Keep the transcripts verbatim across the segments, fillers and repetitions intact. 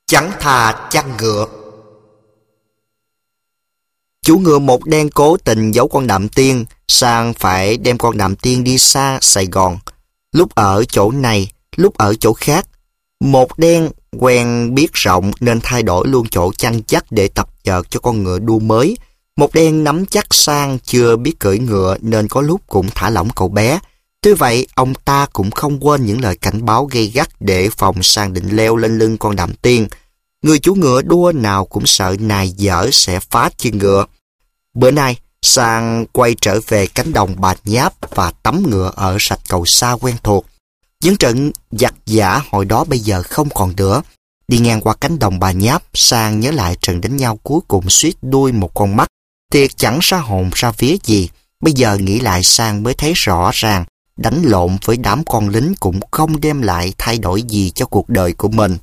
Chẳng thà chăn ngựa. Chủ ngựa một đen cố tình giấu con Đạm Tiên, Sang phải đem con Đạm Tiên đi xa Sài Gòn. Lúc ở chỗ này, lúc ở chỗ khác. Một đen quen biết rộng nên thay đổi luôn chỗ chăn dắt để tập chợt cho con ngựa đua mới. Một đen nắm chắc Sang chưa biết cưỡi ngựa nên có lúc cũng thả lỏng cậu bé. Tuy vậy, ông ta cũng không quên những lời cảnh báo gay gắt để phòng Sang định leo lên lưng con Đạm Tiên. Người chủ ngựa đua nào cũng sợ nài dở sẽ phá chân ngựa. Bữa nay, Sang quay trở về cánh đồng Bà Nháp và tắm ngựa ở rạch Cầu Sa quen thuộc. Những trận giặc giả hồi đó bây giờ không còn nữa. Đi ngang qua cánh đồng Bà Nháp, Sang nhớ lại trận đánh nhau cuối cùng suýt đuôi một con mắt. Thiệt chẳng ra hồn ra vía gì. Bây giờ nghĩ lại Sang mới thấy rõ ràng đánh lộn với đám con lính cũng không đem lại thay đổi gì cho cuộc đời của mình.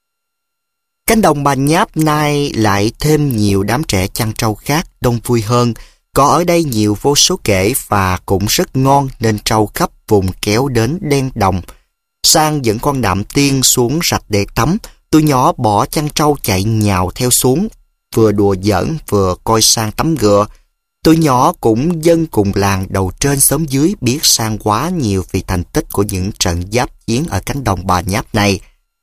Cánh đồng Bà Nháp nay lại thêm nhiều đám trẻ chăn trâu khác đông vui hơn. Có ở đây nhiều vô số kể và cũng rất ngon nên trâu khắp vùng kéo đến đen đồng. Sang dẫn con Đạm Tiên xuống rạch để tắm. Tụi nhỏ bỏ chăn trâu chạy nhào theo xuống, vừa đùa giỡn vừa coi Sang tắm ngựa. Tụi nhỏ cũng dân cùng làng đầu trên xóm dưới biết Sang quá nhiều vì thành tích của những trận giáp chiến ở cánh đồng Bà Nháp này.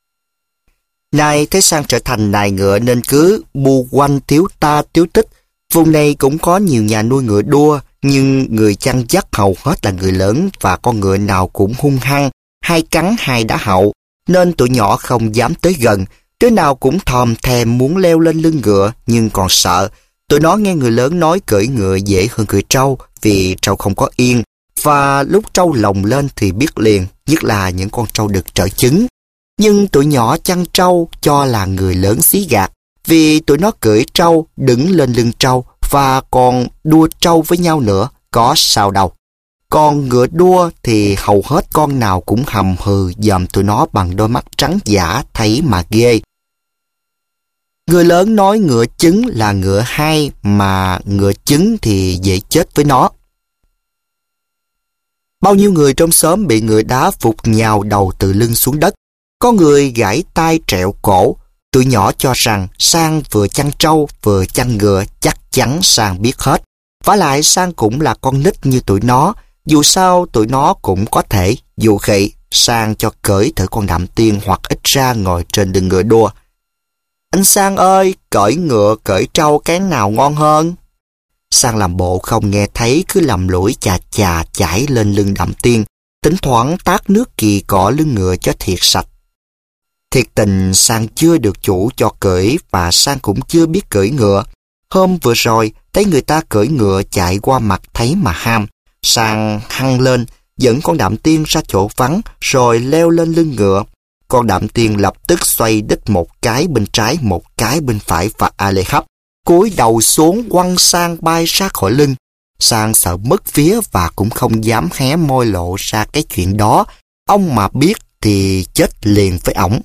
Nay thấy Sang trở thành nài ngựa nên cứ bu quanh tiếu ta tiếu tích. Vùng này cũng có nhiều nhà nuôi ngựa đua, nhưng người chăn dắt hầu hết là người lớn và con ngựa nào cũng hung hăng, hai cắn hai đá hậu, nên tụi nhỏ không dám tới gần. Đứa nào cũng thòm thèm muốn leo lên lưng ngựa nhưng còn sợ. Tụi nó nghe người lớn nói cưỡi ngựa dễ hơn cưỡi trâu vì trâu không có yên, và lúc trâu lồng lên thì biết liền, nhất là những con trâu đực trở trứng. Nhưng tụi nhỏ chăn trâu cho là người lớn xí gạt, vì tụi nó cưỡi trâu, đứng lên lưng trâu và còn đua trâu với nhau nữa, có sao đâu. Còn ngựa đua thì hầu hết con nào cũng hầm hừ dòm tụi nó bằng đôi mắt trắng giả thấy mà ghê. Người lớn nói ngựa trứng là ngựa hay, mà ngựa trứng thì dễ chết với nó. Bao nhiêu người trong xóm bị ngựa đá phục nhào đầu từ lưng xuống đất. Có người gãy tay trẹo cổ. Tụi nhỏ cho rằng Sang vừa chăn trâu vừa chăn ngựa, chắc chắn Sang biết hết. Vả lại Sang cũng là con nít như tụi nó. Dù sao tụi nó cũng có thể dù khị Sang cho cưỡi thử con Đạm Tiên hoặc ít ra ngồi trên lưng ngựa đua. Anh Sang ơi, cưỡi ngựa cưỡi trâu cái nào ngon hơn? Sang làm bộ không nghe thấy, cứ lầm lũi chà chà chải lên lưng Đạm Tiên, thỉnh thoảng tát nước kỳ cọ lưng ngựa cho thiệt sạch. Thiệt tình Sang chưa được chủ cho cưỡi và Sang cũng chưa biết cưỡi ngựa. Hôm vừa rồi thấy người ta cưỡi ngựa chạy qua mặt thấy mà ham. Sang hăng lên, dẫn con Đạm Tiên ra chỗ vắng rồi leo lên lưng ngựa. Con Đạm Tiên lập tức xoay đít một cái bên trái, một cái bên phải và a lê hấp, cúi đầu xuống quăng Sang bay ra khỏi lưng. Sang sợ mất vía và cũng không dám hé môi lộ ra cái chuyện đó. Ông mà biết thì chết liền với ổng.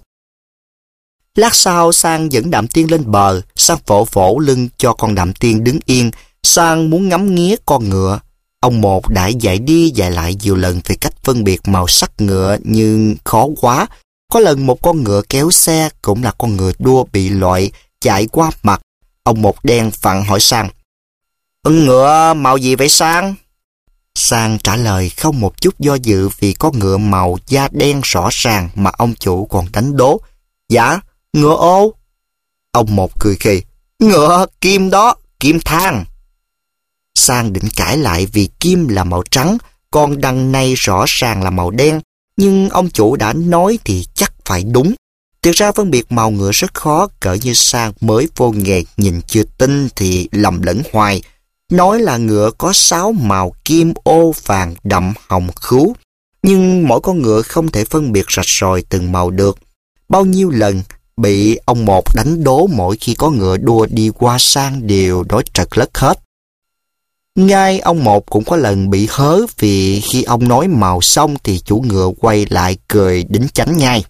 Lát sau Sang dẫn Đạm Tiên lên bờ. Sang vỗ vỗ lưng cho con Đạm Tiên đứng yên. Sang muốn ngắm nghía con ngựa. Ông một đã dạy đi dạy lại nhiều lần về cách phân biệt màu sắc ngựa nhưng khó quá. Có lần một con ngựa kéo xe cũng là con ngựa đua bị loại chạy qua mặt. Ông một đen vặn hỏi Sang: "Ưng ngựa màu gì vậy Sang?" Sang trả lời không một chút do dự vì con ngựa màu da đen rõ ràng mà ông chủ còn đánh đố: "Dạ, ngựa ô." Ông một cười khì: "Ngựa Kim đó, Kim Thang." Sang định cãi lại vì Kim là màu trắng, còn đằng này rõ ràng là màu đen. Nhưng ông chủ đã nói thì chắc phải đúng. Thực ra phân biệt màu ngựa rất khó, cỡ như Sang mới vô nghề nhìn chưa tin thì lầm lẫn hoài. Nói là ngựa có sáu màu kim ô vàng đậm hồng khứu, nhưng mỗi con ngựa không thể phân biệt rạch ròi từng màu được. Bao nhiêu lần bị ông một đánh đố mỗi khi có ngựa đua đi qua Sang đều nói trật lất hết. Ngay ông một cũng có lần bị hớ vì khi ông nói màu xong thì chủ ngựa quay lại cười đính chánh ngay.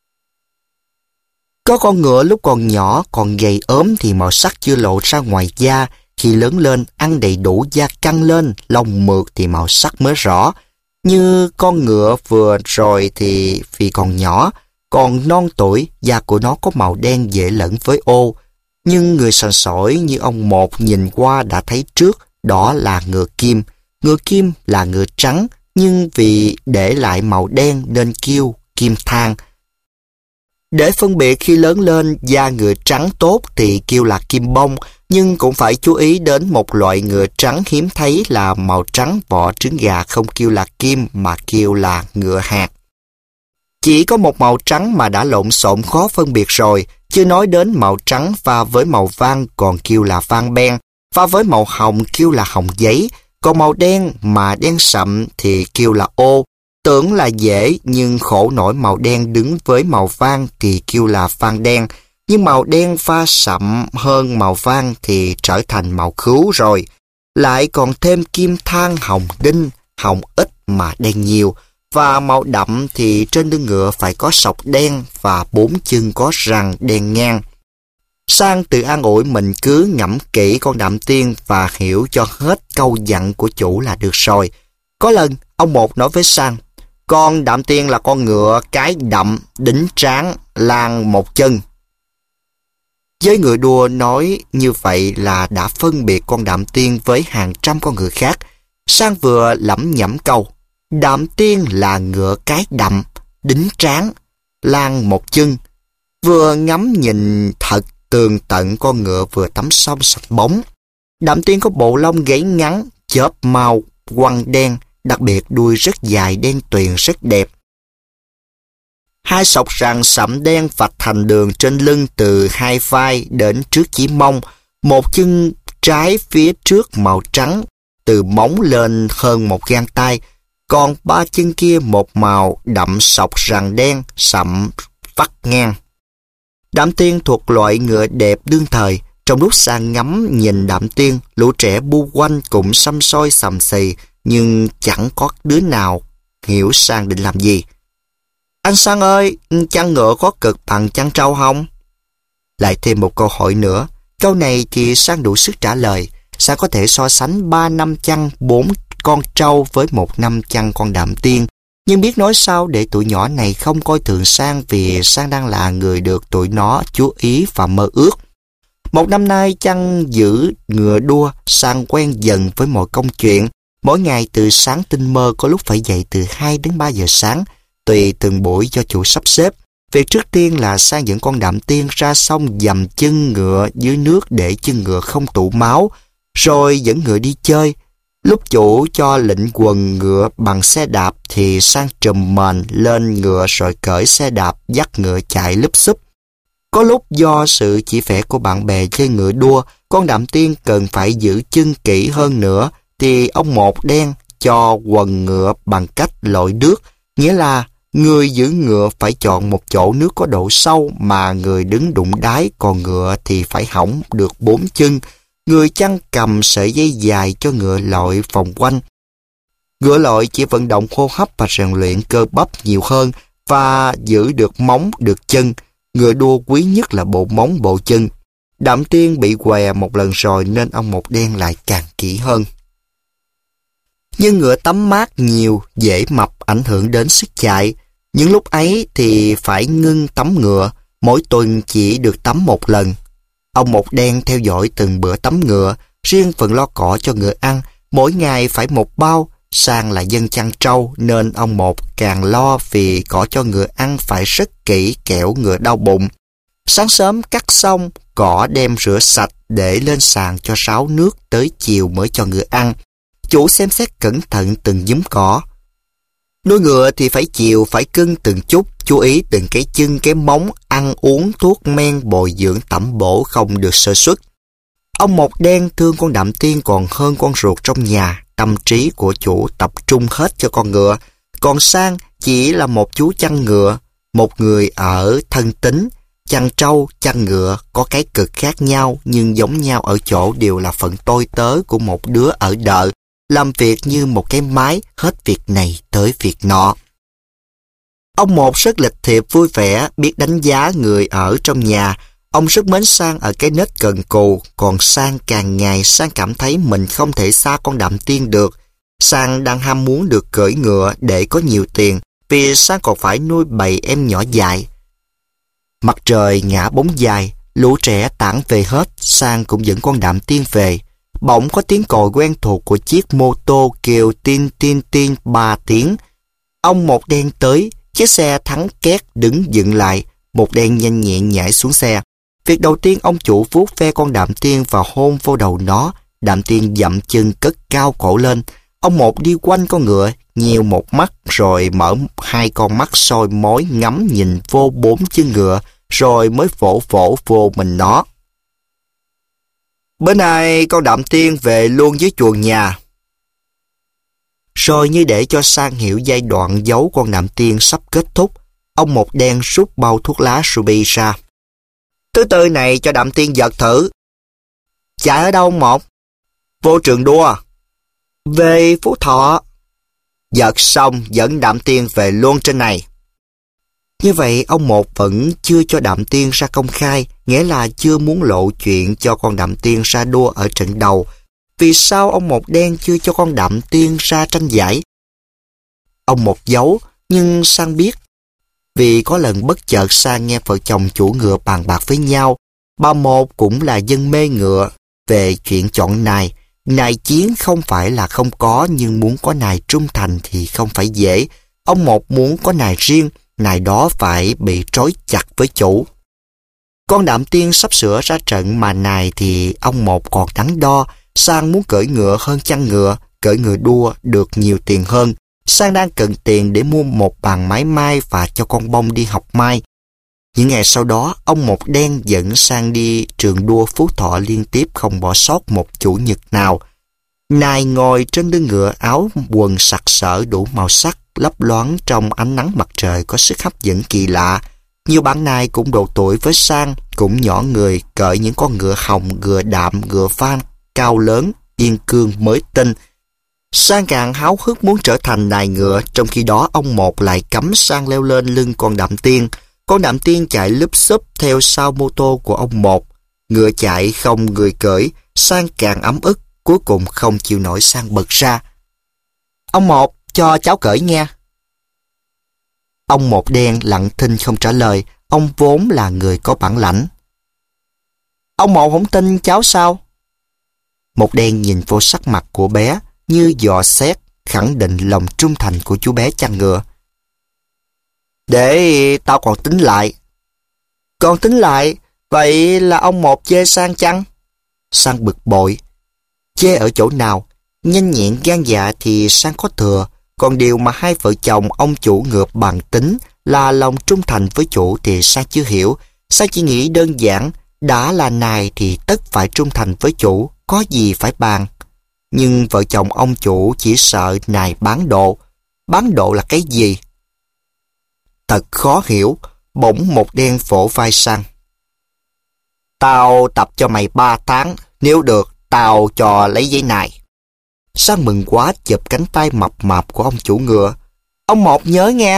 Có con ngựa lúc còn nhỏ còn gầy ốm thì màu sắc chưa lộ ra ngoài da, khi lớn lên ăn đầy đủ da căng lên, lông mượt thì màu sắc mới rõ. Như con ngựa vừa rồi thì vì còn nhỏ, Còn non tuổi, da của nó có màu đen dễ lẫn với ô. Nhưng người sành sỏi như ông Một nhìn qua đã thấy trước, đó là ngựa Kim. Ngựa Kim là ngựa trắng, nhưng vì để lại màu đen nên kêu Kim Thang. Để phân biệt khi lớn lên, da ngựa trắng tốt thì kêu là Kim Bông, nhưng cũng phải chú ý đến một loại ngựa trắng hiếm thấy là màu trắng vỏ trứng gà, không kêu là kim mà kêu là ngựa hạt. Chỉ có một màu trắng mà đã lộn xộn khó phân biệt rồi, chưa nói đến màu trắng pha với màu vang còn kêu là vang ben, pha với màu hồng kêu là hồng giấy, còn màu đen mà đen sậm thì kêu là ô. Tưởng là dễ nhưng khổ nổi màu đen đứng với màu vang thì kêu là vang đen, nhưng màu đen pha sậm hơn màu vang thì trở thành màu khứu rồi. Lại còn thêm kim than hồng đinh, hồng ít mà đen nhiều, và màu đậm thì trên lưng ngựa phải có sọc đen và bốn chân có răng đen ngang. Sang tự an ủi mình cứ ngẫm kỹ con Đạm Tiên và hiểu cho hết câu dặn của chủ là được rồi. Có lần, ông Một nói với Sang, con Đạm Tiên là con ngựa cái đậm, đính tráng, lang một chân. Với ngựa đua nói như vậy là đã phân biệt con Đạm Tiên với hàng trăm con ngựa khác. Sang vừa lẩm nhẩm câu, Đạm Tiên là ngựa cái đậm, đính tráng, lang một chân. Vừa ngắm nhìn thật tường tận con ngựa vừa tắm xong sạch bóng. Đạm Tiên có bộ lông gáy ngắn, chớp màu, quăn đen, đặc biệt đuôi rất dài đen tuyền rất đẹp. Hai sọc răng sẫm đen vạch thành đường trên lưng từ hai vai đến trước chỉ mông, một chân trái phía trước màu trắng, từ móng lên hơn một gang tay, còn ba chân kia một màu đậm sọc răng đen sậm vắt ngang. Đạm Tiên thuộc loại ngựa đẹp đương thời. Trong lúc Sang ngắm nhìn Đạm Tiên, lũ trẻ bu quanh cũng xăm soi xầm xì, nhưng chẳng có đứa nào hiểu Sang định làm gì. Anh Sang ơi, chăn ngựa có cực bằng chăn trâu không? Lại thêm một câu hỏi nữa. Câu này thì Sang đủ sức trả lời. Sang có thể so sánh ba năm chăn bốn con trâu với một năm chăn con Đạm Tiên. Nhưng biết nói sao để tụi nhỏ này không coi thường Sang, vì Sang đang là người được tụi nó chú ý và mơ ước. Một năm nay chăn giữ ngựa đua, Sang quen dần với mọi công chuyện. Mỗi ngày từ sáng tinh mơ, có lúc phải dậy từ hai đến ba giờ sáng, tùy từng buổi do chủ sắp xếp. Việc trước tiên là Sang dẫn con Đạm Tiên ra sông dầm chân ngựa dưới nước để chân ngựa không tụ máu, rồi dẫn ngựa đi chơi. Lúc chủ cho lệnh quần ngựa bằng xe đạp thì Sang trùm mền lên ngựa rồi cởi xe đạp dắt ngựa chạy lúp xúp. Có lúc do sự chỉ vẽ của bạn bè chơi ngựa đua, con Đạm Tiên cần phải giữ chân kỹ hơn nữa, thì ông Một đen cho quần ngựa bằng cách lội nước, nghĩa là người giữ ngựa phải chọn một chỗ nước có độ sâu mà người đứng đụng đáy, còn ngựa thì phải hõng được bốn chân. Người chăn cầm sợi dây dài cho ngựa lội vòng quanh. Ngựa lội chỉ vận động hô hấp và rèn luyện cơ bắp nhiều hơn và giữ được móng được chân. Ngựa đua quý nhất là bộ móng bộ chân. Đạm Tiên bị què một lần rồi nên ông Một đen lại càng kỹ hơn. Nhưng ngựa tắm mát nhiều, dễ mập, ảnh hưởng đến sức chạy. Những lúc ấy thì phải ngưng tắm ngựa, mỗi tuần chỉ được tắm một lần. Ông Một đen theo dõi từng bữa tắm ngựa, riêng phần lo cỏ cho ngựa ăn, mỗi ngày phải một bao. Sang là dân chăn trâu nên ông Một càng lo vì cỏ cho ngựa ăn phải rất kỹ, kẻo ngựa đau bụng. Sáng sớm cắt xong, cỏ đem rửa sạch để lên sàn cho ráo nước, tới chiều mới cho ngựa ăn. Chủ xem xét cẩn thận từng giúm cỏ. Nuôi ngựa thì phải chiều, phải cưng từng chút, chú ý từng cái chân cái móng, ăn uống thuốc men bồi dưỡng tẩm bổ không được sơ suất. Ông Một đen thương con Đạm Tiên còn hơn con ruột trong nhà, tâm trí của chủ tập trung hết cho con ngựa. Còn Sang chỉ là một chú chăn ngựa, một người ở thân tính. Chăn trâu, chăn ngựa có cái cực khác nhau, nhưng giống nhau ở chỗ đều là phận tôi tớ của một đứa ở đợ, làm việc như một cái máy, hết việc này tới việc nọ. Ông Một rất lịch thiệp vui vẻ, biết đánh giá người ở trong nhà. Ông rất mến Sang ở cái nết cần cù, còn Sang càng ngày Sang cảm thấy mình không thể xa con Đạm Tiên được. Sang đang ham muốn được cưỡi ngựa để có nhiều tiền, vì Sang còn phải nuôi bầy em nhỏ dại. Mặt trời ngả bóng dài, lũ trẻ tản về hết, Sang cũng dẫn con Đạm Tiên về. Bỗng có tiếng còi quen thuộc của chiếc mô tô kêu tin tin tin ba tiếng. Ông Một Đen tới, chiếc xe thắng két đứng dựng lại. Một Đen nhanh nhẹn nhảy xuống xe. Việc đầu tiên ông chủ vuốt ve con Đạm Tiên và hôn vô đầu nó. Đạm Tiên dậm chân cất cao cổ lên. Ông Một đi quanh con ngựa, nheo một mắt rồi mở hai con mắt soi mói ngắm nhìn vô bốn chân ngựa, rồi mới vỗ vỗ vô mình nó. Bữa nay con Đạm Tiên về luôn với chuồng nhà. Rồi như để cho Sang hiểu giai đoạn giấu con Đạm Tiên sắp kết thúc, ông Một Đen rút bao thuốc lá Ruby ra. Thứ tư này cho Đạm Tiên giật thử. Chạy ở đâu ông Một? Vô trường đua. Về Phú Thọ. Giật xong dẫn Đạm Tiên về luôn trên này. Như vậy ông Một vẫn chưa cho Đạm Tiên ra công khai, nghĩa là chưa muốn lộ chuyện cho con Đạm Tiên ra đua ở trận đầu. Vì sao ông Một Đen chưa cho con Đạm Tiên ra tranh giải? Ông Một giấu, nhưng Sang biết. Vì có lần bất chợt Sang nghe vợ chồng chủ ngựa bàn bạc với nhau. Bà Một cũng là dân mê ngựa về chuyện chọn nài. Nài chiến không phải là không có, nhưng muốn có nài trung thành thì không phải dễ. Ông Một muốn có nài riêng, nài đó phải bị trói chặt với chủ. Con Đạm Tiên sắp sửa ra trận mà nài thì ông Một còn đắn đo. Sang muốn cưỡi ngựa hơn chăn ngựa, cưỡi ngựa đua được nhiều tiền hơn. Sang đang cần tiền để mua một bàn máy may và cho con Bông đi học may. Những ngày sau đó, ông Một Đen dẫn Sang đi trường đua Phú Thọ liên tiếp không bỏ sót một chủ nhật nào. Nài ngồi trên lưng ngựa, áo quần sặc sỡ đủ màu sắc, lấp loáng trong ánh nắng mặt trời có sức hấp dẫn kỳ lạ. Nhiều bạn nài cũng độ tuổi với Sang, cũng nhỏ người, cởi những con ngựa hồng, ngựa đạm, ngựa phan, cao lớn, yên cương mới tinh. Sang càng háo hức muốn trở thành nài ngựa, trong khi đó ông Một lại cấm Sang leo lên lưng con Đạm Tiên. Con Đạm Tiên chạy lúp xúp theo sau mô tô của ông Một. Ngựa chạy không người cưỡi, Sang càng ấm ức, cuối cùng không chịu nổi Sang bật ra. Ông Một, cho cháu cưỡi nha. Ông Một Đen lặng thinh không trả lời, ông vốn là người có bản lãnh. Ông Một không tin cháu sao? Một Đen nhìn vô sắc mặt của bé như dò xét, khẳng định lòng trung thành của chú bé chăn ngựa. Để tao còn tính lại. Còn tính lại? Vậy là ông Một chê Sang chăng? Sang bực bội. Chê ở chỗ nào? Nhanh nhẹn gan dạ thì Sang có thừa, còn điều mà hai vợ chồng ông chủ ngựa bàn tính là lòng trung thành với chủ thì Sang chưa hiểu. Sang chỉ nghĩ đơn giản, đã là nài thì tất phải trung thành với chủ, có gì phải bàn. Nhưng vợ chồng ông chủ chỉ sợ nài bán độ. Bán độ là cái gì? Thật khó hiểu. Bỗng Một Đen vỗ vai Sang. Tao tập cho mày ba tháng, nếu được tao cho lấy giấy nài. Sang mừng quá chụp cánh tay mập mạp của ông chủ ngựa. Ông Một nhớ nghe.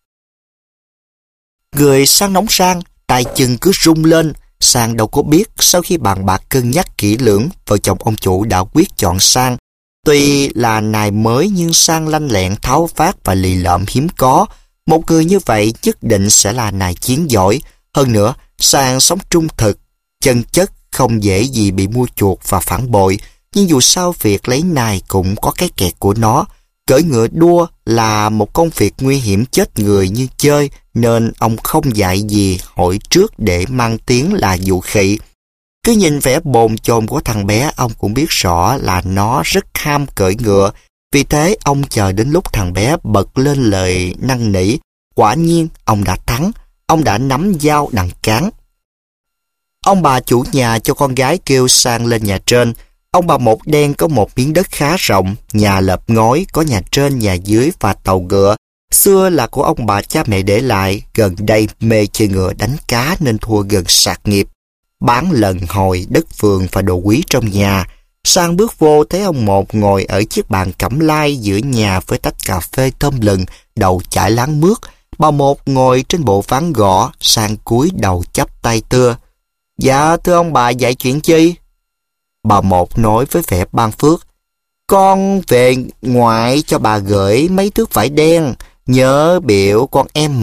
Người Sang nóng sang, tay chân cứ rung lên. Sang đâu có biết sau khi bàn bạc cân nhắc kỹ lưỡng, vợ chồng ông chủ đã quyết chọn Sang. Tuy là nài mới nhưng Sang lanh lẹn, tháo vát và lì lợm hiếm có. Một người như vậy nhất định sẽ là nài chiến giỏi. Hơn nữa, Sang sống trung thực, chân chất, không dễ gì bị mua chuộc và phản bội. Nhưng dù sao việc lấy nài cũng có cái kẹt của nó. Cưỡi ngựa đua là một công việc nguy hiểm chết người như chơi, nên ông không dạy gì hỏi trước để mang tiếng là dụ khị. Cứ nhìn vẻ bồn chồn của thằng bé, ông cũng biết rõ là nó rất ham cưỡi ngựa. Vì thế ông chờ đến lúc thằng bé bật lên lời năn nỉ. Quả nhiên ông đã thắng, ông đã nắm dao đằng cán. Ông bà chủ nhà cho con gái kêu Sang lên nhà trên. Ông bà Một Đen có một miếng đất khá rộng, nhà lợp ngói, có nhà trên, nhà dưới và tàu ngựa. Xưa là của ông bà cha mẹ để lại, gần đây mê chơi ngựa đánh cá nên thua gần sạt nghiệp. Bán lần hồi, đất vườn và đồ quý trong nhà. Sang bước vô thấy ông Một ngồi ở chiếc bàn cẩm lai giữa nhà với tách cà phê thơm lừng, đầu chải láng mướt. Bà Một ngồi trên bộ ván gõ, Sang cúi đầu chắp tay thưa. Dạ thưa ông bà, dạy chuyện chi? Bà Một nói với vẻ ban phước. Con về ngoại cho bà gửi mấy thước vải đen, nhớ biểu con em mày,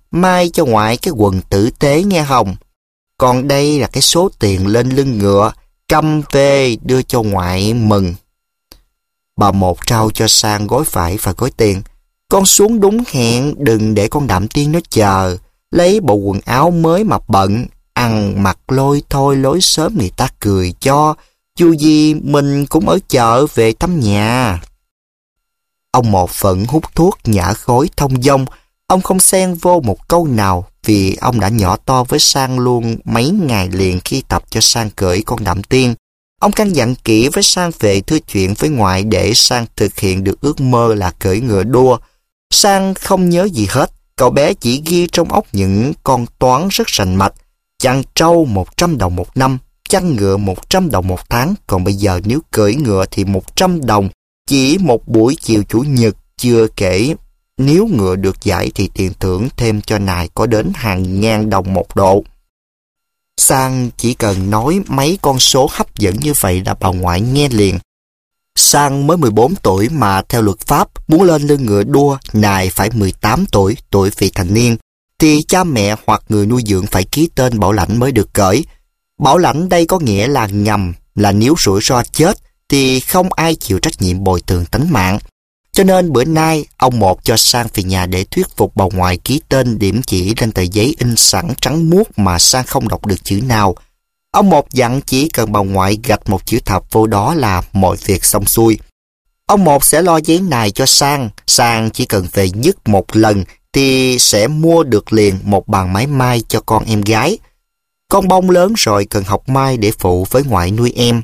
mai cho ngoại cái quần tử tế nghe không? Còn đây là cái số tiền lên lưng ngựa, cầm về đưa cho ngoại mừng. Bà một trao cho Sang gói vải và gói tiền. Con xuống đúng hẹn, đừng để con Đạm Tiên nó chờ. Lấy bộ quần áo mới mà bận, ăn mặc lôi thôi lối sớm người ta cười cho. Dù gì mình cũng ở chợ về thăm nhà. Ông một vẫn hút thuốc nhả khói thông dong. Ông không xen vô một câu nào vì ông đã nhỏ to với Sang luôn mấy ngày liền khi tập cho Sang cưỡi con Đạm Tiên. Ông căn dặn kỹ với Sang về thưa chuyện với ngoại để Sang thực hiện được ước mơ là cưỡi ngựa đua. Sang không nhớ gì hết, cậu bé chỉ ghi trong óc những con toán rất rành mạch. Chăn trâu một trăm đồng một năm, chăn ngựa một trăm đồng một tháng, còn bây giờ nếu cưỡi ngựa thì một trăm đồng, chỉ một buổi chiều chủ nhật, chưa kể nếu ngựa được giải thì tiền thưởng thêm cho nài có đến hàng ngàn đồng một độ. Sang chỉ cần nói mấy con số hấp dẫn như vậy là bà ngoại nghe liền. Sang mới mười bốn tuổi mà theo luật pháp muốn lên lưng ngựa đua nài phải mười tám tuổi, tuổi vị thành niên, thì cha mẹ hoặc người nuôi dưỡng phải ký tên bảo lãnh mới được cởi. Bảo lãnh đây có nghĩa là ngầm, là nếu rủi ro chết thì không ai chịu trách nhiệm bồi thường tánh mạng. Cho nên bữa nay ông một cho Sang về nhà để thuyết phục bà ngoại ký tên điểm chỉ lên tờ giấy in sẵn trắng muốt mà Sang không đọc được chữ nào. Ông một dặn chỉ cần bà ngoại gạch một chữ thập vô đó là mọi việc xong xuôi. Ông một sẽ lo giấy này cho Sang, Sang chỉ cần về nhất một lần thì sẽ mua được liền một bàn máy may cho con em gái. Con bông lớn rồi cần học may để phụ với ngoại nuôi em.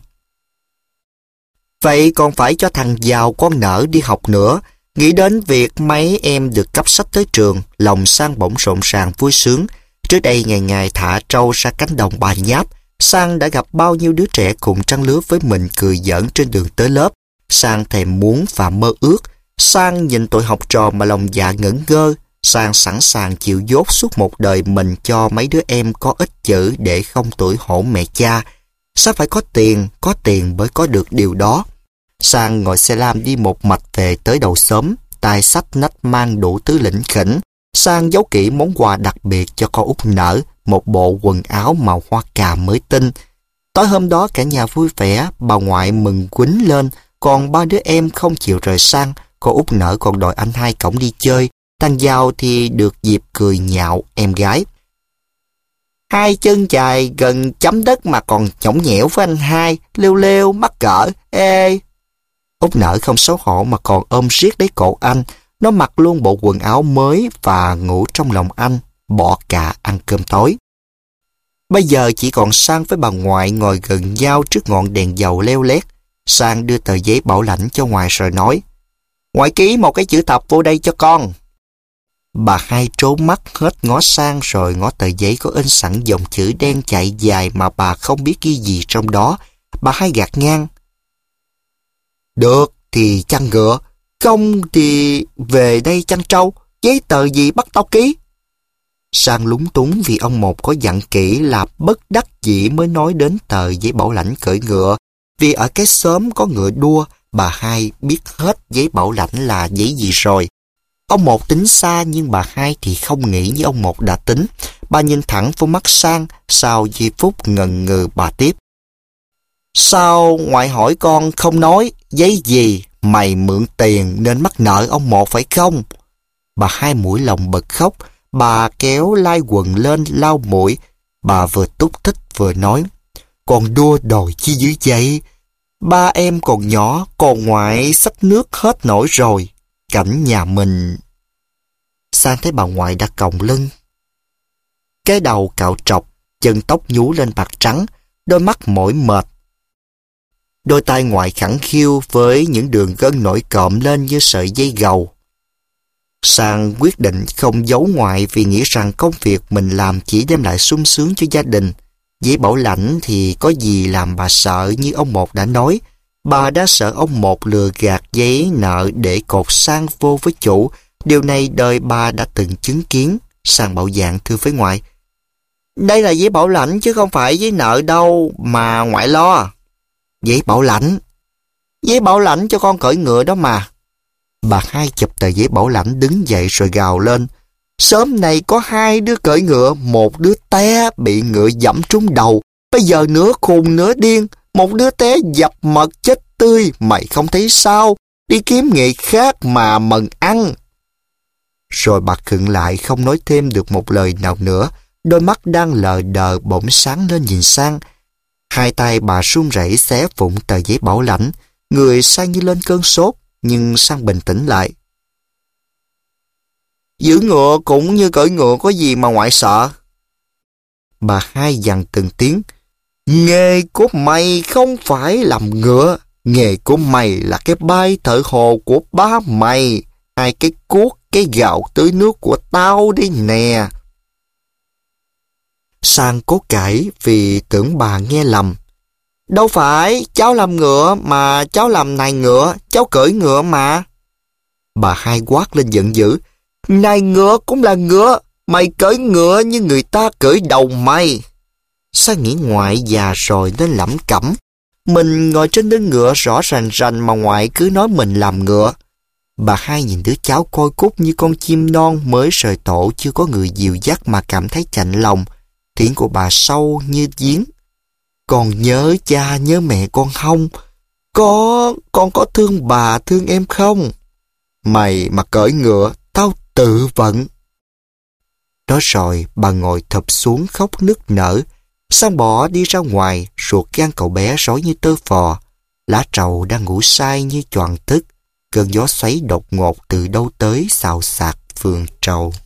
Vậy còn phải cho thằng giàu con nở đi học nữa. Nghĩ đến việc mấy em được cấp sách tới trường, lòng Sang bỗng rộn ràng vui sướng. Trước đây ngày ngày thả trâu ra cánh đồng Bà Nháp, Sang đã gặp bao nhiêu đứa trẻ cùng trang lứa với mình cười giỡn trên đường tới lớp. Sang thèm muốn và mơ ước. Sang nhìn tụi học trò mà lòng dạ ngẩn ngơ. Sang sẵn sàng chịu dốt suốt một đời mình cho mấy đứa em có ít chữ để không tủi hổ mẹ cha. Sang phải có tiền, có tiền mới có được điều đó. Sang ngồi xe lam đi một mạch về tới đầu xóm, tay xách nách mang đủ thứ lỉnh khỉnh. Sang giấu kỹ món quà đặc biệt cho con út Nở, một bộ quần áo màu hoa cà mới tinh. Tối hôm đó cả nhà vui vẻ, bà ngoại mừng quýnh lên, còn ba đứa em không chịu rời Sang. Con út Nở còn đòi anh hai cổng đi chơi, thằng Giao thì được dịp cười nhạo em gái. Hai chân dài gần chấm đất mà còn nhõng nhẽo với anh hai, lêu lêu mắc cỡ, ê. Út Nở không xấu hổ mà còn ôm siết lấy cổ anh. Nó mặc luôn bộ quần áo mới và ngủ trong lòng anh, bỏ cả ăn cơm tối. Bây giờ chỉ còn Sang với bà ngoại ngồi gần nhau trước ngọn đèn dầu leo lét. Sang đưa tờ giấy bảo lãnh cho ngoại rồi nói, ngoại ký một cái chữ thập vô đây cho con. Bà hai trốn mắt hết ngó Sang rồi ngó tờ giấy có in sẵn dòng chữ đen chạy dài mà bà không biết ghi gì trong đó. Bà hai gạt ngang. Được thì chăn ngựa, không thì về đây chăn trâu, giấy tờ gì bắt tao ký. Sang lúng túng vì ông một có dặn kỹ là bất đắc dĩ mới nói đến tờ giấy bảo lãnh cưỡi ngựa. Vì ở cái xóm có ngựa đua, bà hai biết hết giấy bảo lãnh là giấy gì rồi. Ông một tính xa nhưng bà hai thì không nghĩ như ông một đã tính. Bà nhìn thẳng vô mắt Sang, sau giây phút ngần ngừ bà tiếp. Sao ngoại hỏi con không nói giấy gì, mày mượn tiền nên mắc nợ ông một phải không? Bà hai mũi lòng bật khóc, bà kéo lai quần lên lau mũi. Bà vừa túc thích vừa nói, còn đua đòi chi dữ vậy? Ba em còn nhỏ, còn ngoại xách nước hết nổi rồi. Cảnh nhà mình... Sang thấy bà ngoại đã còng lưng. Cái đầu cạo trọc, chân tóc nhú lên bạc trắng, đôi mắt mỏi mệt. Đôi tay ngoại khẳng khiu với những đường gân nổi cộm lên như sợi dây gầu. Sang quyết định không giấu ngoại vì nghĩ rằng công việc mình làm chỉ đem lại sung sướng cho gia đình. Giấy bảo lãnh thì có gì làm bà sợ như ông một đã nói. Bà đã sợ ông một lừa gạt giấy nợ để cột Sang vô với chủ. Điều này đời bà đã từng chứng kiến. Sang bạo dạn thưa với ngoại. Đây là giấy bảo lãnh chứ không phải giấy nợ đâu mà ngoại lo. Giấy bảo lãnh. Giấy bảo lãnh cho con cưỡi ngựa đó mà. Bà hai chụp tờ giấy bảo lãnh đứng dậy rồi gào lên. Sớm này có hai đứa cưỡi ngựa, một đứa té bị ngựa dẫm trúng đầu. Bây giờ nửa khùng nửa điên, một đứa té dập mật chết tươi, mày không thấy sao? Đi kiếm nghề khác mà mần ăn. Rồi bà khựng lại không nói thêm được một lời nào nữa. Đôi mắt đang lờ đờ bỗng sáng lên nhìn sang. Hai tay bà run rẩy xé vụn tờ giấy bảo lãnh. Người Sang như lên cơn sốt, nhưng Sang bình tĩnh lại. Giữ ngựa cũng như cưỡi ngựa, có gì mà ngoại sợ. Bà Hai dằn từng tiếng. Nghề của mày không phải làm ngựa. Nghề của mày là cái bay thợ hồ của ba mày. Hai cái cuốc, cái gạo tưới nước của tao đây nè. Sang cố cãi vì tưởng bà nghe lầm. Đâu phải, cháu làm ngựa mà cháu làm nài ngựa, cháu cưỡi ngựa mà. Bà Hai quát lên giận dữ. Nài ngựa cũng là ngựa, mày cưỡi ngựa như người ta cưỡi đầu mày. Sang nghĩ ngoại già rồi nên lẩm cẩm. Mình ngồi trên lưng ngựa rõ rành rành mà ngoại cứ nói mình làm ngựa. Bà Hai nhìn đứa cháu coi cút như con chim non mới rời tổ chưa có người dìu dắt mà cảm thấy chạnh lòng. Tiếng của bà sâu như giếng. Con nhớ cha nhớ mẹ con không? Có, con có thương bà thương em không? Mày mà cưỡi ngựa, tao tự vận. Nói rồi bà ngồi thụp xuống khóc nức nở. Sang bỏ đi ra ngoài, ruột gan cậu bé rối như tơ phò. Lá trầu đang ngủ say như choàng thức. Cơn gió xoáy đột ngột từ đâu tới xào xạc vườn trầu.